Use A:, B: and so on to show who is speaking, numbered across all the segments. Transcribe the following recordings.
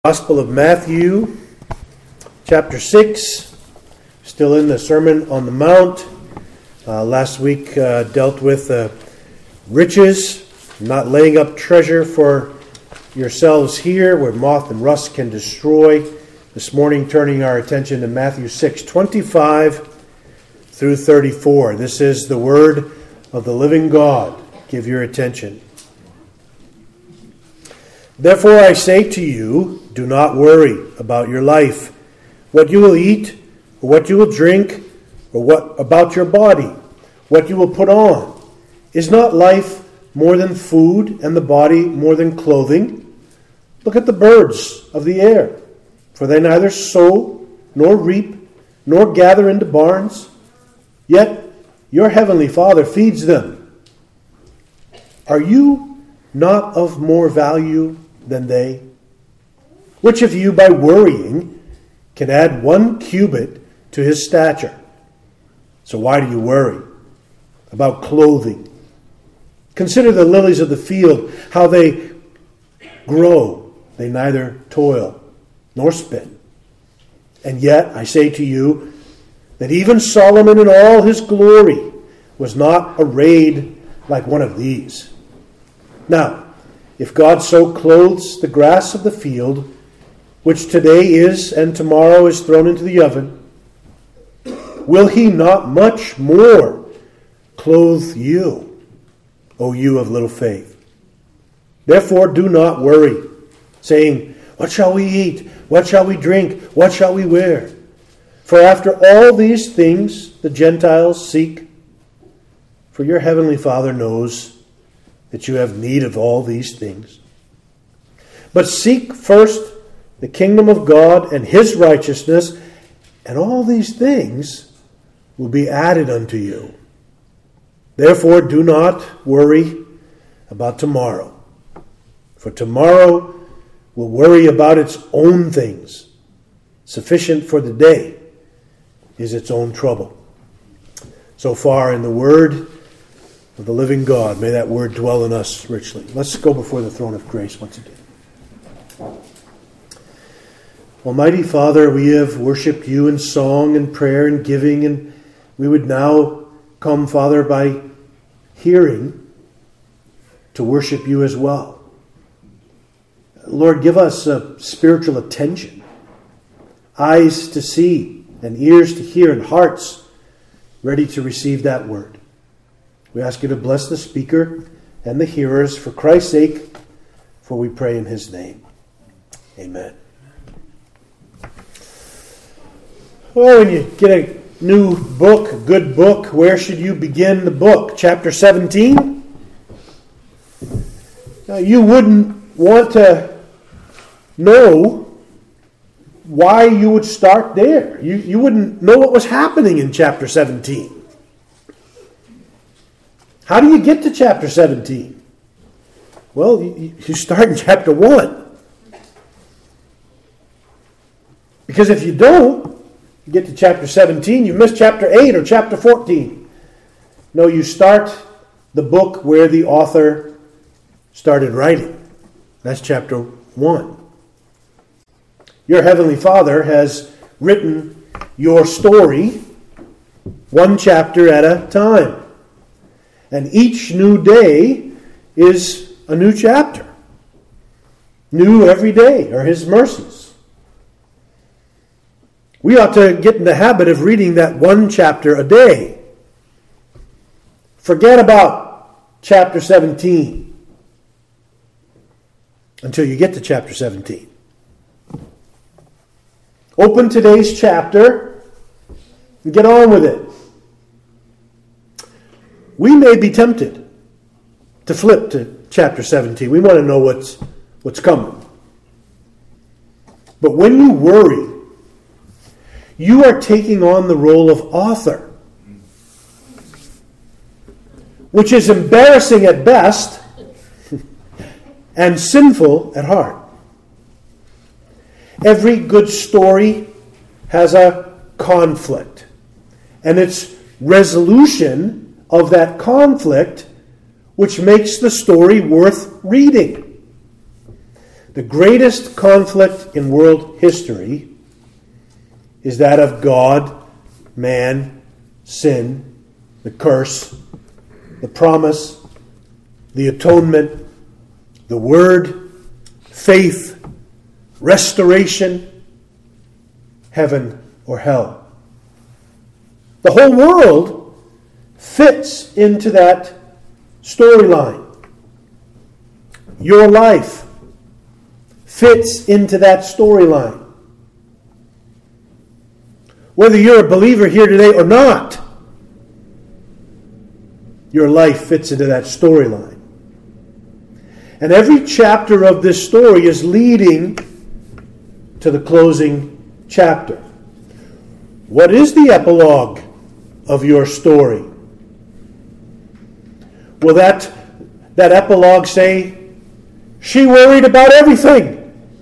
A: Gospel of Matthew, chapter 6, still in the Sermon on the Mount. Last week dealt with riches, not laying up treasure for yourselves here where moth and rust can destroy. This morning turning our attention to Matthew 6:25 through 34. This is the word of the living God. Give your attention. Therefore I say to you, do not worry about your life, what you will eat, or what you will drink, or what about your body, what you will put on. Is not life more than food, and the body more than clothing? Look at the birds of the air, for they neither sow, nor reap, nor gather into barns, yet your heavenly Father feeds them. Are you not of more value than they? Which of you, by worrying, can add 1 cubit to his stature? So why do you worry about clothing? Consider the lilies of the field, how they grow. They neither toil nor spin. And yet, I say to you, that even Solomon in all his glory was not arrayed like one of these. Now, if God so clothes the grass of the field, which today is and tomorrow is thrown into the oven, will he not much more clothe you, O you of little faith? Therefore do not worry, saying, what shall we eat? What shall we drink? What shall we wear? For after all these things the Gentiles seek, for your heavenly Father knows that you have need of all these things. But seek first the kingdom of God and his righteousness, and all these things will be added unto you. Therefore do not worry about tomorrow, for tomorrow will worry about its own things. Sufficient for the day is its own trouble. So far in the word of the living God, may that word dwell in us richly. Let's go before the throne of grace once again. Almighty Father, we have worshipped you in song and prayer and giving, and we would now come, Father, by hearing to worship you as well. Lord, give us a spiritual attention, eyes to see and ears to hear and hearts ready to receive that word. We ask you to bless the speaker and the hearers for Christ's sake, for we pray in his name. Amen. Well, when you get a new book, a good book, where should you begin the book? Chapter 17? Now, you wouldn't want to know why you would start there. You wouldn't know what was happening in chapter 17. How do you get to chapter 17? Well, you start in chapter 1. Because if you don't, you get to chapter 17, you miss chapter 8 or chapter 14. No, you start the book where the author started writing. That's chapter 1. Your heavenly Father has written your story 1 chapter at a time. And each new day is a new chapter. New every day are his mercies. We ought to get in the habit of reading that 1 chapter a day. Forget about chapter 17 until you get to chapter 17. Open today's chapter and get on with it. We may be tempted to flip to chapter 17. We want to know what's coming. But when you worry, you are taking on the role of author, which is embarrassing at best and sinful at heart. Every good story has a conflict, and it's resolution of that conflict which makes the story worth reading. The greatest conflict in world history is that of God, man, sin, the curse, the promise, the atonement, the word, faith, restoration, heaven or hell. The whole world fits into that storyline. Your life fits into that storyline. Whether you're a believer here today or not, your life fits into that storyline. And every chapter of this story is leading to the closing chapter. What is the epilogue of your story? Will that epilogue say, she worried about everything?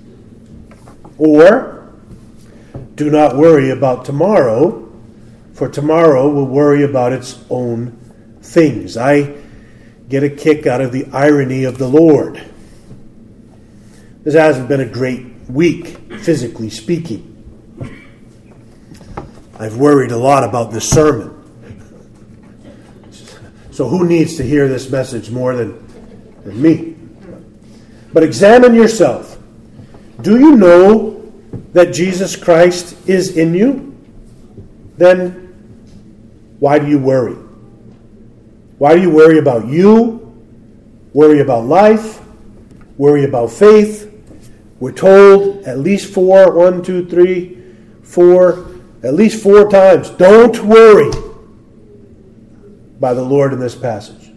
A: Or, do not worry about tomorrow, for tomorrow will worry about its own things. I get a kick out of the irony of the Lord. This hasn't been a great week, physically speaking. I've worried a lot about this sermon. So who needs to hear this message more than me? But examine yourself. Do you know that Jesus Christ is in you? Then why do you worry? Why do you worry about you? Worry about life? Worry about faith? We're told at least four times, don't worry, by the Lord in this passage.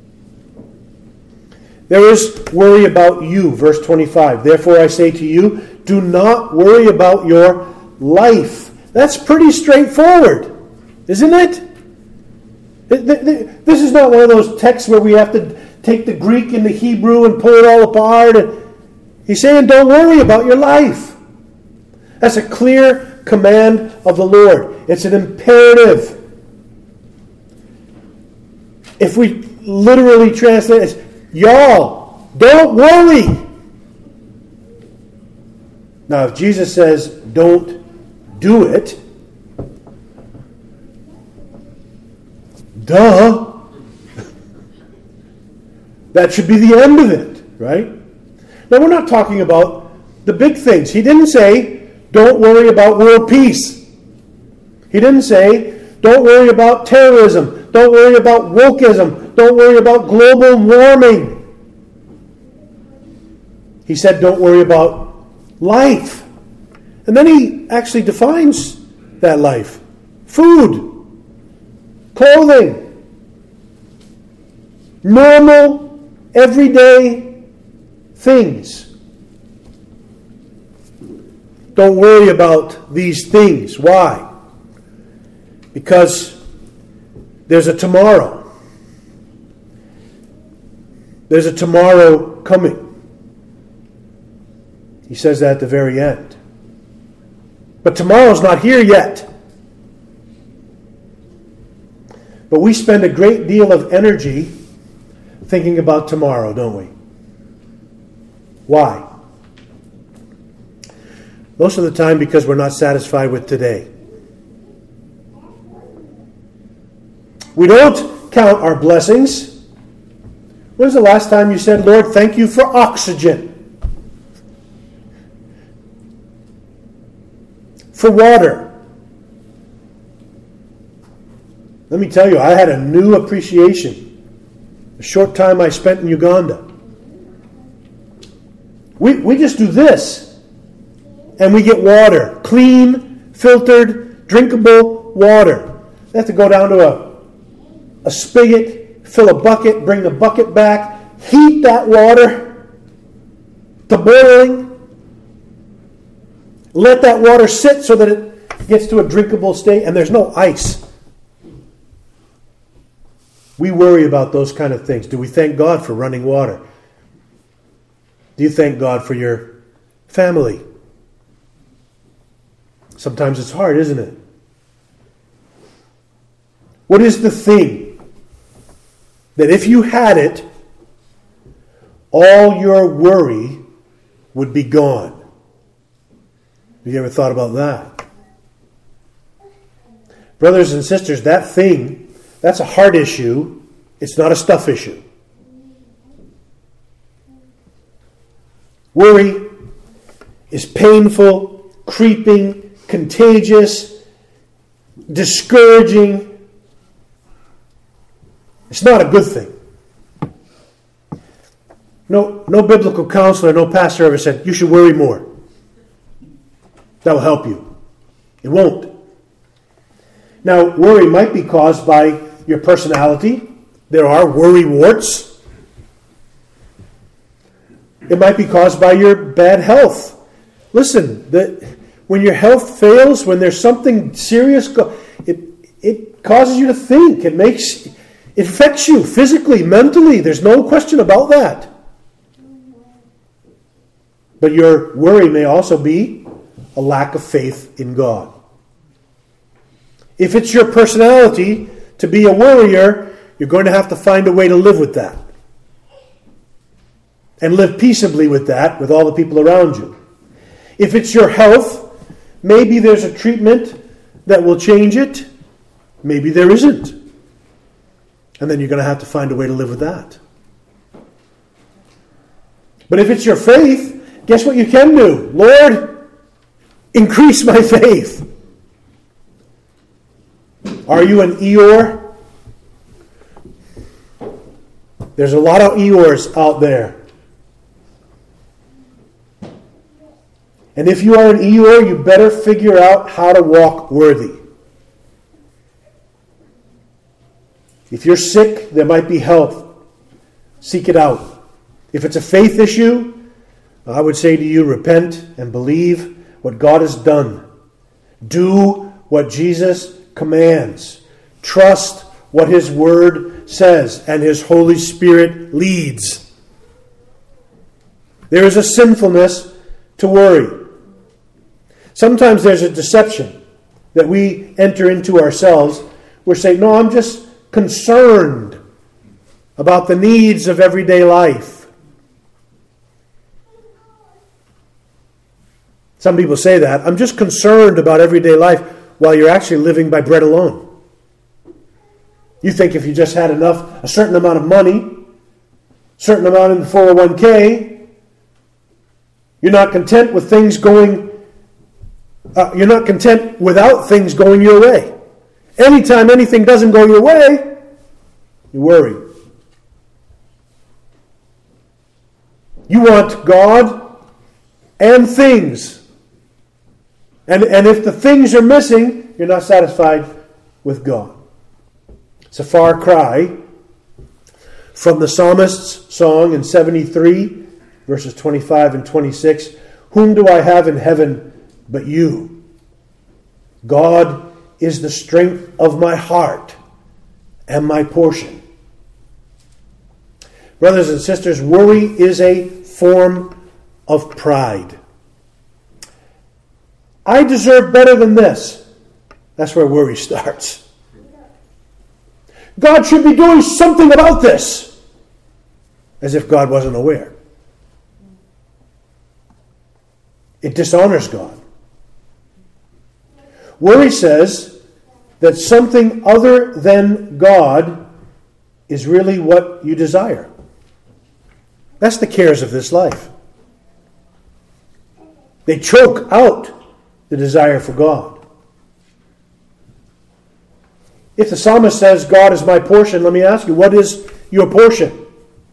A: There is worry about you, verse 25. Therefore I say to you, do not worry about your life. That's pretty straightforward, isn't it? This is not one of those texts where we have to take the Greek and the Hebrew and pull it all apart. He's saying, don't worry about your life. That's a clear command of the Lord. It's an imperative. If we literally translate it, it's, y'all, don't worry. Now, if Jesus says, don't do it, duh. That should be the end of it, right? Now, we're not talking about the big things. He didn't say, don't worry about world peace. He didn't say, don't worry about terrorism. Don't worry about wokeism. Don't worry about global warming. He said, don't worry about life. And then he actually defines that life. Food, clothing, normal, everyday things. Don't worry about these things. Why? Because there's a tomorrow. There's a tomorrow coming. He says that at the very end. But tomorrow's not here yet. But we spend a great deal of energy thinking about tomorrow, don't we? Why? Most of the time because we're not satisfied with today. We don't count our blessings. When was the last time you said, Lord, thank you for oxygen? For water? Let me tell you, I had a new appreciation a short time I spent in Uganda. We just do this, and we get water. Clean, filtered, drinkable water. They have to go down to a spigot, fill a bucket, bring the bucket back, heat that water to boiling, let that water sit so that it gets to a drinkable state, and there's no ice. We worry about those kind of things. Do we thank God for running water? Do you thank God for your family? Sometimes it's hard, isn't it? What is the thing that if you had it, all your worry would be gone. Have you ever thought about that? Brothers and sisters, that thing, that's a heart issue. It's not a stuff issue. Worry is painful, creeping, contagious, discouraging. It's not a good thing. No biblical counselor, no pastor ever said, you should worry more. That will help you. It won't. Now, worry might be caused by your personality. There are worry warts. It might be caused by your bad health. Listen, when your health fails, when there's something serious, it causes you to think. It affects you physically, mentally. There's no question about that. But your worry may also be a lack of faith in God. If it's your personality to be a worrier, you're going to have to find a way to live with that. And live peaceably with that, with all the people around you. If it's your health, maybe there's a treatment that will change it. Maybe there isn't. And then you're going to have to find a way to live with that. But if it's your faith, guess what you can do? Lord, increase my faith. Are you an Eeyore? There's a lot of Eeyores out there. And if you are an Eeyore, you better figure out how to walk worthy. If you're sick, there might be help. Seek it out. If it's a faith issue, I would say to you, repent and believe what God has done. Do what Jesus commands. Trust what His Word says and His Holy Spirit leads. There is a sinfulness to worry. Sometimes there's a deception that we enter into ourselves. We're saying, no, I'm just concerned about the needs of everyday life. Some people say that. I'm just concerned about everyday life while you're actually living by bread alone. You think if you just had a certain amount of money, certain amount in the 401k, you're not content with things going, you're not content without things going your way. Anytime anything doesn't go your way, you worry. You want God and things. And if the things are missing, you're not satisfied with God. It's a far cry from the psalmist's song in 73, verses 25 and 26. Whom do I have in heaven but you? God is the strength of my heart and my portion. Brothers and sisters, worry is a form of pride. I deserve better than this. That's where worry starts. God should be doing something about this. As if God wasn't aware. It dishonors God. Worry says that something other than God is really what you desire. That's the cares of this life. They choke out the desire for God. If the psalmist says, God is my portion, let me ask you, what is your portion?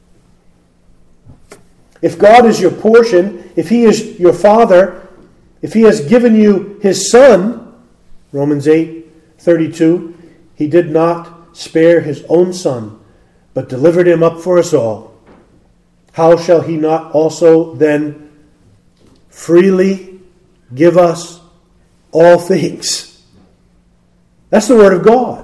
A: If God is your portion, if He is your Father, if He has given you His Son, Romans 8:32, He did not spare His own Son, but delivered Him up for us all. How shall He not also then freely give us all things? That's the Word of God.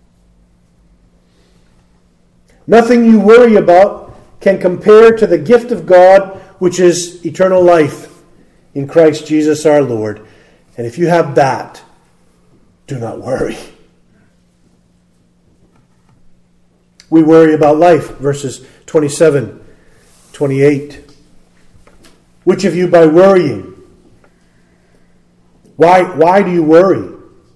A: Nothing you worry about can compare to the gift of God, which is eternal life in Christ Jesus our Lord. And if you have that, do not worry. We worry about life, verses 27, 28. Which of you by worrying? Why do you worry?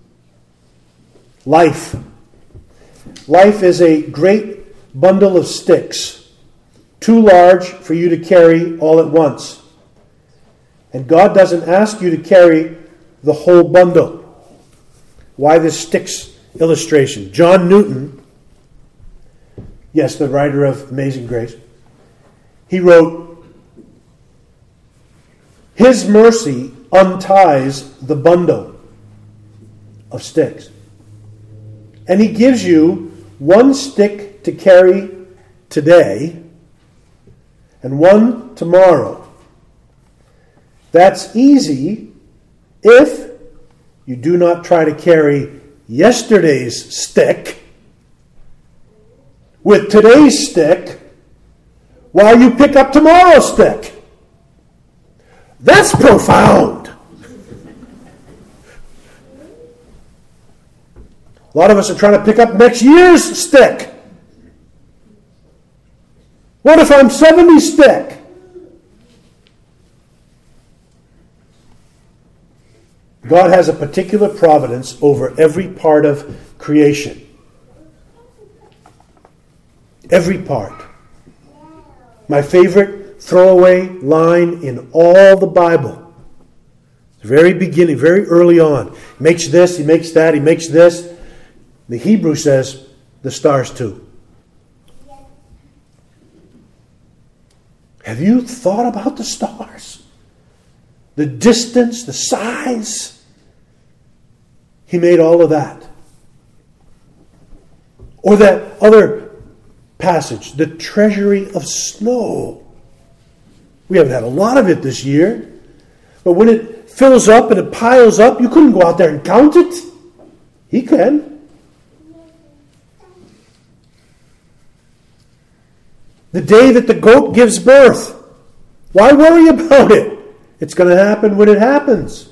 A: Life. Life is a great bundle of sticks, too large for you to carry all at once. And God doesn't ask you to carry the whole bundle. Why this sticks illustration? John Newton, yes, the writer of Amazing Grace, he wrote, His mercy unties the bundle of sticks. And He gives you one stick to carry today and one tomorrow. That's easy if you do not try to carry yesterday's stick with today's stick while you pick up tomorrow's stick. That's profound. A lot of us are trying to pick up next year's stick. What if I'm 70 stick? God has a particular providence over every part of creation. Every part. My favorite throwaway line in all the Bible. The very beginning, very early on. He makes this, he makes that, he makes this. The Hebrew says the stars too. Have you thought about the stars? The distance, the size. He made all of that. Or that other passage, the treasury of snow. We haven't had a lot of it this year. But when it fills up and it piles up, you couldn't go out there and count it. He can. The day that the goat gives birth. Why worry about it? It's going to happen when it happens.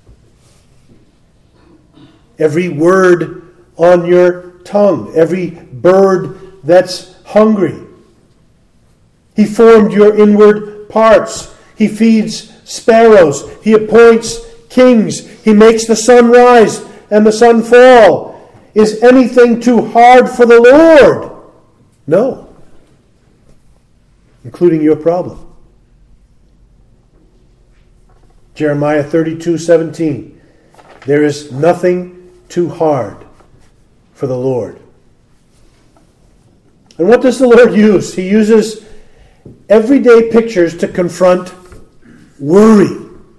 A: Every word on your tongue. Every bird that's hungry. He formed your inward parts. He feeds sparrows. He appoints kings. He makes the sun rise and the sun fall. Is anything too hard for the Lord? No. Including your problem. Jeremiah 32:17. There is nothing too hard for the Lord. And what does the Lord use? He uses everyday pictures to confront worry.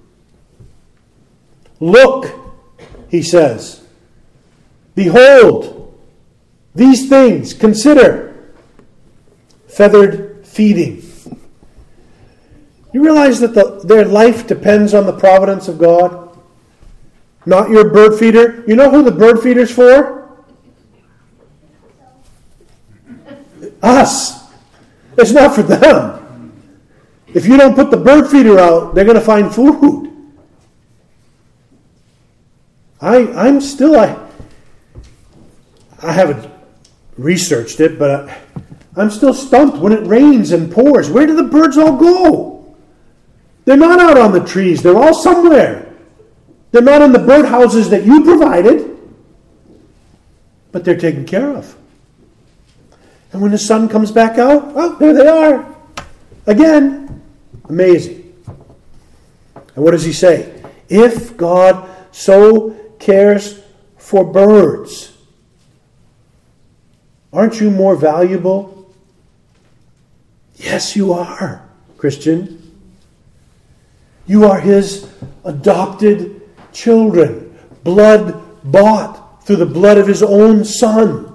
A: Look, he says. Behold, these things, consider. Feathered feeding. You realize that their life depends on the providence of God? Not your bird feeder. You know who the bird feeder's for? Us. It's not for them. If you don't put the bird feeder out, they're going to find food. I haven't researched it, but I'm still stumped when it rains and pours. Where do the birds all go? They're not out on the trees. They're all somewhere. They're not in the birdhouses that you provided, but they're taken care of. And when the sun comes back out, oh, there they are. Again. Amazing. And what does he say? If God so cares for birds, aren't you more valuable? Yes, you are, Christian. You are His adopted children, blood bought through the blood of His own Son.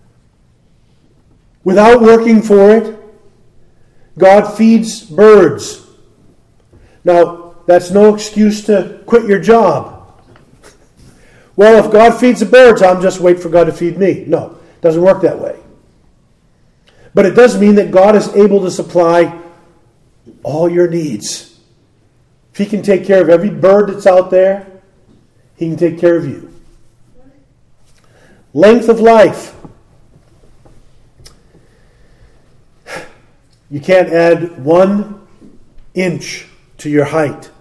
A: Without working for it, God feeds birds. Now, that's no excuse to quit your job. Well, if God feeds the birds, I'm just wait for God to feed me. No, it doesn't work that way. But it does mean that God is able to supply all your needs. If He can take care of every bird that's out there, He can take care of you. Length of life. You can't add 1 inch to your height.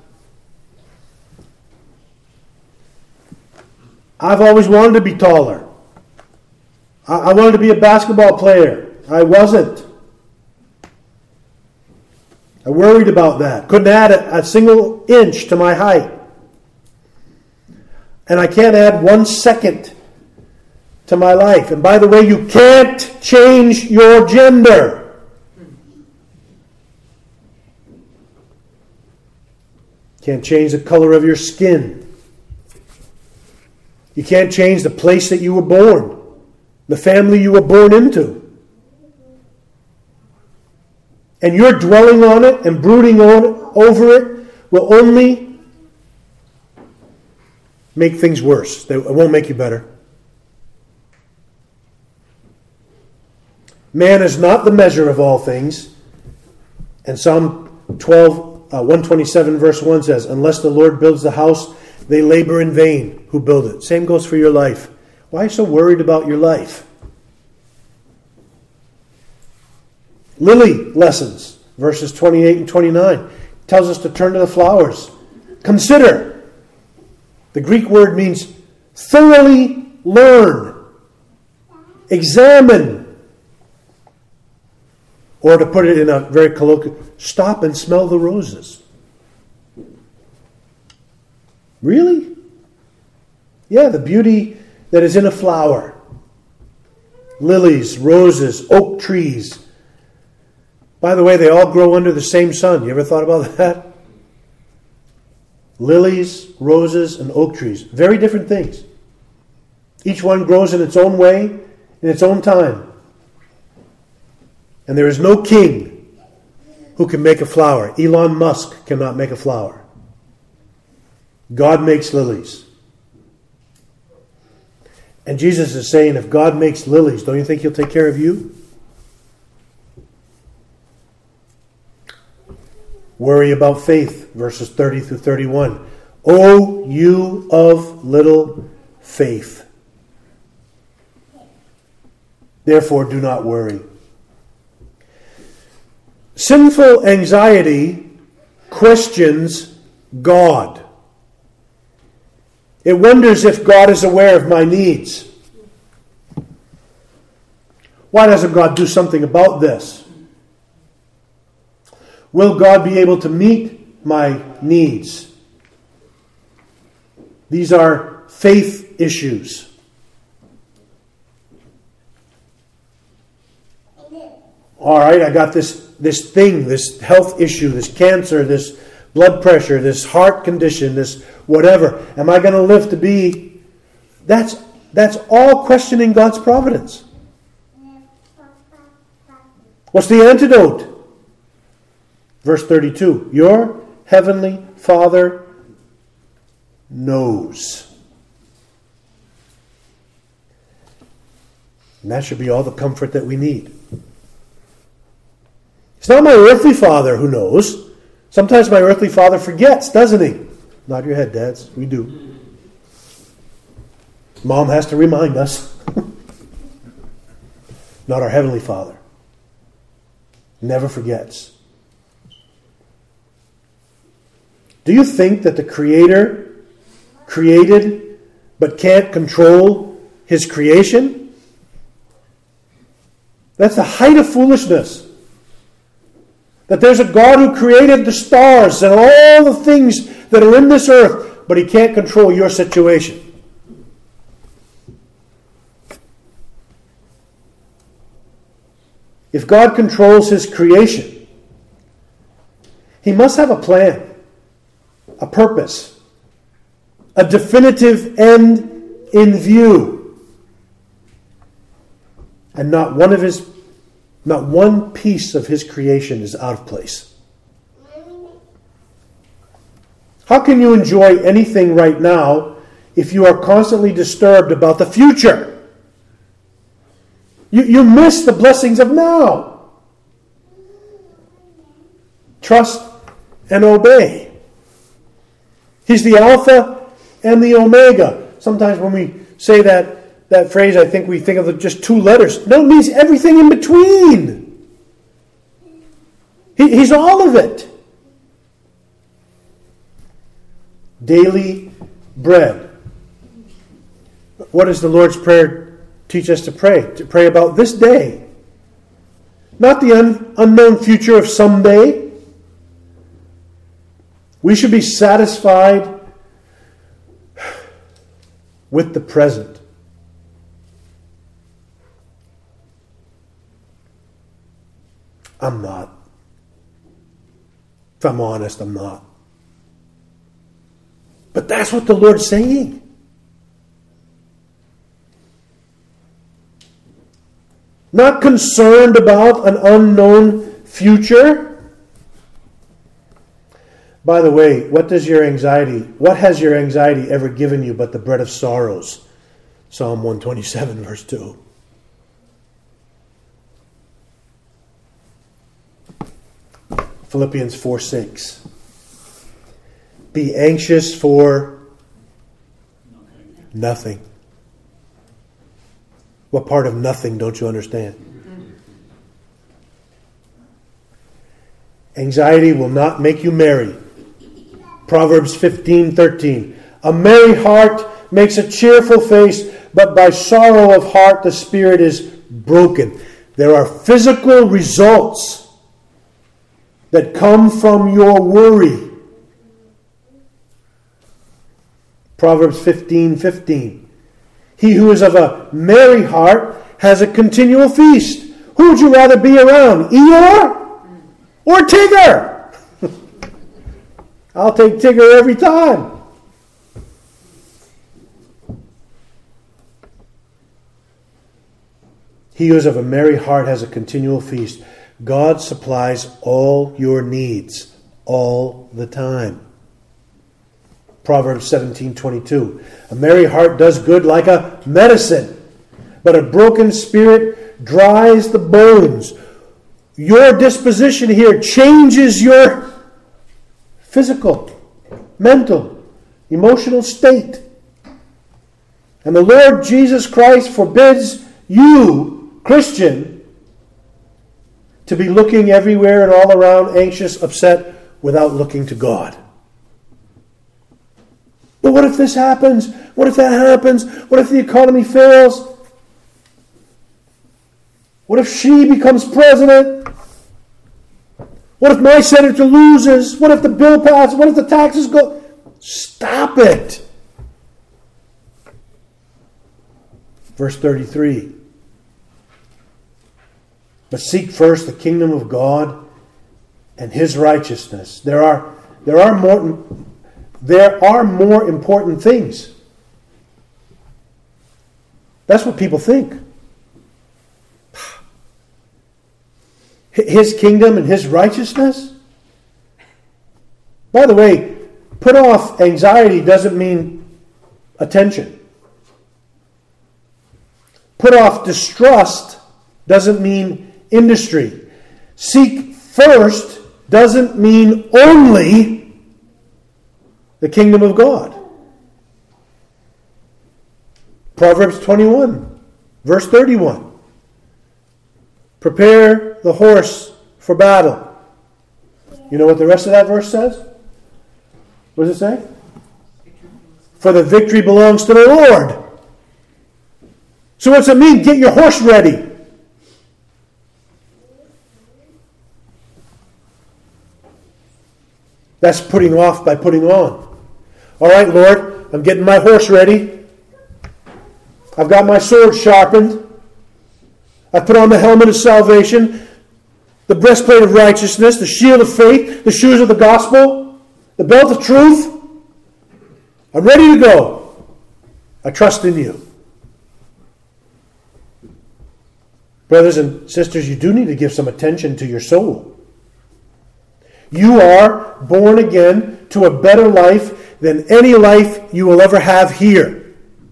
A: I've always wanted to be taller. I wanted to be a basketball player. I wasn't. I worried about that. Couldn't add a single inch to my height. And I can't add 1 second to my life. And by the way, you can't change your gender. Can't change the color of your skin. You can't change the place that you were born, the family you were born into. And your dwelling on it and brooding over it will only make things worse. It won't make you better. Man is not the measure of all things. And Psalm 127 verse 1 says, unless the Lord builds the house, they labor in vain who build it. Same goes for your life. Why are you so worried about your life? Lily lessons, verses 28 and 29, tells us to turn to the flowers. Consider. The Greek word means thoroughly learn, examine, or to put it in a very colloquial, stop and smell the roses. Really? Yeah, the beauty that is in a flower. Lilies, roses, oak trees. By the way, they all grow under the same sun. You ever thought about that? Lilies, roses, and oak trees. Very different things. Each one grows in its own way, in its own time. And there is no king who can make a flower. Elon Musk cannot make a flower. God makes lilies. And Jesus is saying, if God makes lilies, don't you think He'll take care of you? Worry about faith, verses 30 through 31. O you of little faith. Therefore do not worry. Sinful anxiety questions God. It wonders if God is aware of my needs. Why doesn't God do something about this? Will God be able to meet my needs? These are faith issues. All right, I got this thing, this health issue, this cancer, this blood pressure, this heart condition, this whatever. Am I going to live to be... That's all questioning God's providence. What's the antidote? Verse 32. Your heavenly Father knows. And that should be all the comfort that we need. It's not my earthly father who knows. Sometimes my earthly father forgets, doesn't he? Nod your head, dads. We do. Mom has to remind us. Not our heavenly Father. Never forgets. Do you think that the Creator created but can't control His creation? That's the height of foolishness. That there's a God who created the stars and all the things that are in this earth, but He can't control your situation. If God controls His creation, He must have a plan, a purpose, a definitive end in view. And not one piece of His creation is out of place. How can you enjoy anything right now if you are constantly disturbed about the future? You miss the blessings of now. Trust and obey. He's the Alpha and the Omega. Sometimes when we say that phrase, I think we think of just two letters. No, it means everything in between. He's all of it. daily bread. What does the Lord's Prayer teach us to pray? To pray about this day. Not the unknown future of someday. We should be satisfied with the present. I'm not. If I'm honest, I'm not. But that's what the Lord's saying. Not concerned about an unknown future. By the way, what has your anxiety ever given you but the bread of sorrows? Psalm 127, verse 2. Philippians 4:6. Be anxious for nothing. What part of nothing don't you understand? Anxiety will not make you merry. Proverbs 15:13. A merry heart makes a cheerful face, but by sorrow of heart the spirit is broken. There are physical results that come from your worry. Proverbs 15:15. He who is of a merry heart has a continual feast. Who would you rather be around, Eeyore or Tigger? I'll take Tigger every time. He who is of a merry heart has a continual feast. God supplies all your needs all the time. Proverbs 17:22. A merry heart does good like a medicine, but a broken spirit dries the bones. Your disposition here changes your physical, mental, emotional state. And the Lord Jesus Christ forbids you, Christian, to be looking everywhere and all around, anxious, upset, without looking to God. But what if this happens? What if that happens? What if the economy fails? What if she becomes president? What if my senator loses? What if the bill passes? What if the taxes go? Stop it. Verse 33. But seek first the kingdom of God and His righteousness. There are more important things. That's what people think. His kingdom and His righteousness? By the way, put off anxiety doesn't mean attention. Put off distrust doesn't mean industry. Seek first doesn't mean only the kingdom of God. Proverbs 21, verse 31. Prepare the horse for battle. You know what the rest of that verse says? What does it say? For the victory belongs to the Lord. So what's it mean? Get your horse ready. That's putting off by putting on. All right, Lord, I'm getting my horse ready. I've got my sword sharpened. I've put on the helmet of salvation, the breastplate of righteousness, the shield of faith, the shoes of the gospel, the belt of truth. I'm ready to go. I trust in you. Brothers and sisters, you do need to give some attention to your soul. You are born again to a better life than any life you will ever have here.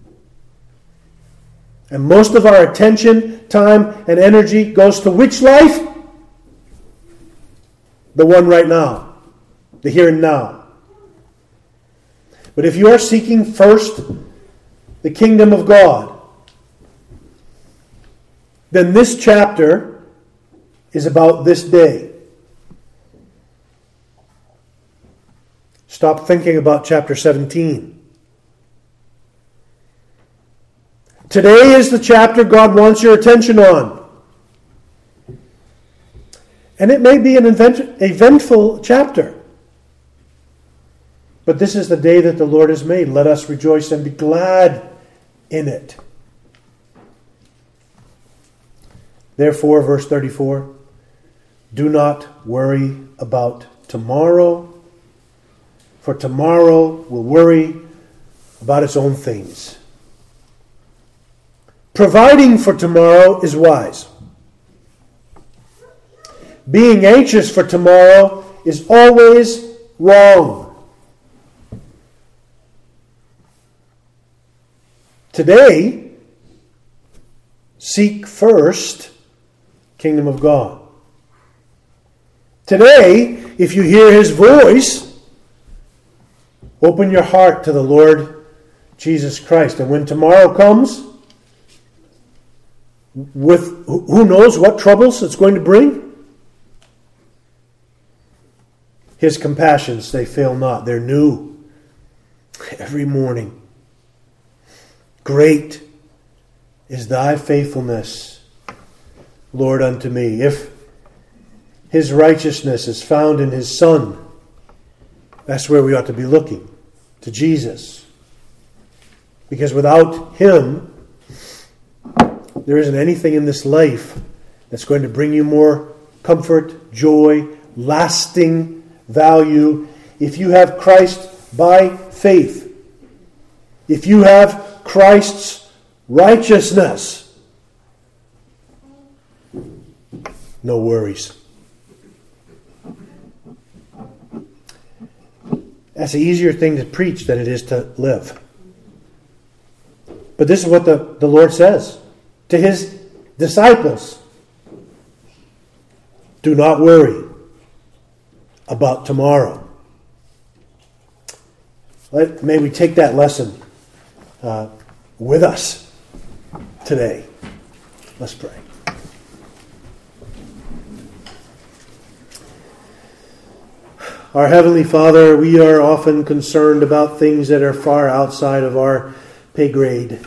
A: And most of our attention, time, and energy goes to which life? The one right now. The here and now. But if you are seeking first the kingdom of God, then this chapter is about this day. Stop thinking about chapter 17. Today is the chapter God wants your attention on. And it may be an eventful chapter. But this is the day that the Lord has made. Let us rejoice and be glad in it. Therefore, verse 34, do not worry about tomorrow, for tomorrow will worry about its own things. Providing for tomorrow is wise. Being anxious for tomorrow is always wrong. Today, seek first kingdom of God. Today, if you hear His voice, open your heart to the Lord Jesus Christ. And when tomorrow comes, with who knows what troubles it's going to bring, His compassions, they fail not. They're new every morning. Great is thy faithfulness, Lord, unto me. If His righteousness is found in His Son, that's where we ought to be looking, to Jesus. Because without Him, there isn't anything in this life that's going to bring you more comfort, joy, lasting value. If you have Christ by faith, if you have Christ's righteousness, no worries. That's an easier thing to preach than it is to live. But this is what the Lord says to His disciples. Do not worry about tomorrow. May we take that lesson with us today. Let's pray. Our Heavenly Father, we are often concerned about things that are far outside of our pay grade.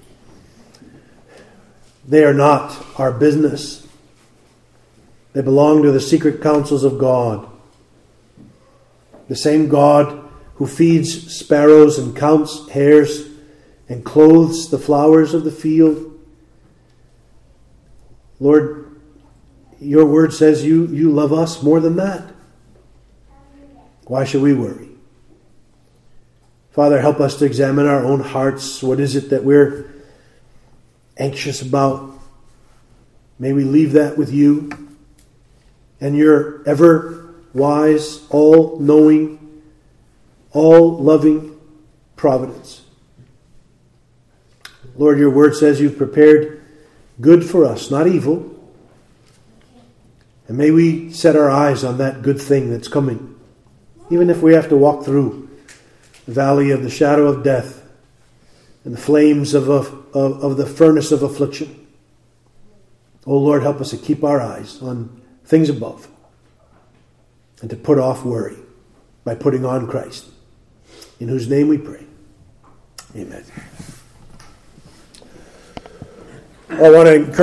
A: They are not our business. They belong to the secret counsels of God. The same God who feeds sparrows and counts hairs and clothes the flowers of the field. Lord, your word says you love us more than that. Why should we worry? Father, help us to examine our own hearts. What is it that we're anxious about? May we leave that with you and your ever wise, all-knowing, all-loving providence. Lord, your word says you've prepared good for us, not evil. And may we set our eyes on that good thing that's coming. Even if we have to walk through the valley of the shadow of death and the flames of the furnace of affliction. Oh Lord, help us to keep our eyes on things above and to put off worry by putting on Christ, in whose name we pray. Amen. I want to encourage